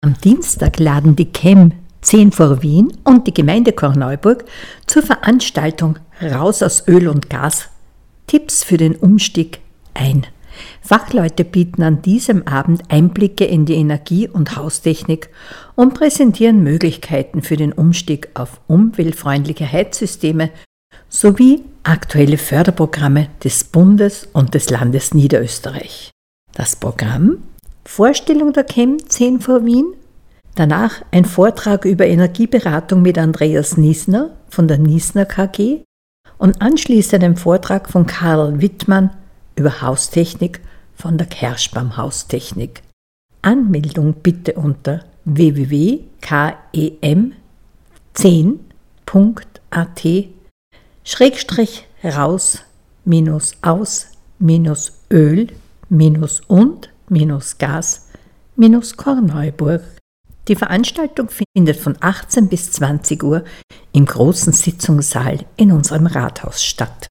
Am Dienstag laden die CHEM 10 vor Wien und die Gemeinde Korneuburg zur Veranstaltung Raus aus Öl und Gas – Tipps für den Umstieg ein. Fachleute bieten an diesem Abend Einblicke in die Energie- und Haustechnik und präsentieren Möglichkeiten für den Umstieg auf umweltfreundliche Heizsysteme sowie aktuelle Förderprogramme des Bundes und des Landes Niederösterreich. Das Programm: Vorstellung der CHEM 10 vor Wien, danach ein Vortrag über Energieberatung mit Andreas Niesner von der Niesner KG und anschließend ein Vortrag von Karl Wittmann über Haustechnik von der Kerschbaum Haustechnik. Anmeldung bitte unter www.chem10.at/raus-öl-und-gas-Korneuburg. Die Veranstaltung findet von 18 bis 20 Uhr im großen Sitzungssaal in unserem Rathaus statt.